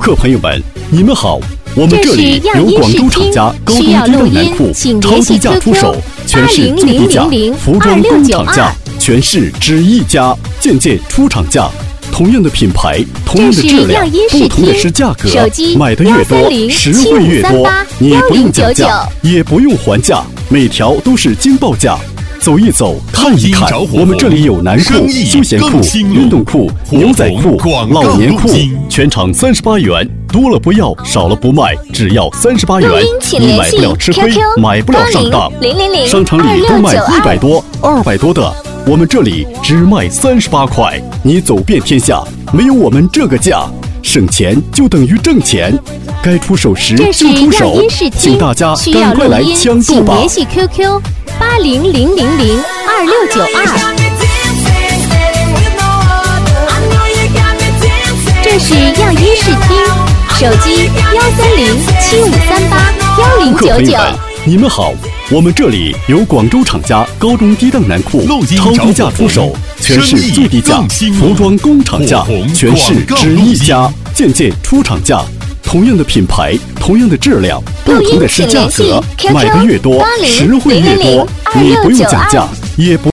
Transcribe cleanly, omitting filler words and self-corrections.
客朋友们，你们好，我们这里有广州厂家高中低档男裤，超低价出手，全市最低价，服装工厂价，全市只一家，件件出厂价。同样的品牌，同样的质量，不同的是价格。买的越多，实惠越多，你不用讲价，也不用还价，每条都是惊报价。走一走，看一看，我们这里有男裤、休闲裤、运动裤、牛仔裤、老年裤，全场38元，多了不要，少了不卖，只要38元。你买不了吃亏，买不了上当。商场里都卖100多、200多的，我们这里只卖38块。你走遍天下，没有我们这个价，省钱就等于挣钱。该出手时就出手，请大家赶快来抢购吧！ 联系 QQ800002692。这是样音视听，手机13075381099。 你们好，我们这里有广州厂家高中低档男裤，超低价出手，全市最低价，服装工厂价，全市只一家，件件出厂价。同样的品牌，同样的质量，不同的是价格。买的越多，实惠越多，你不用讲价，也不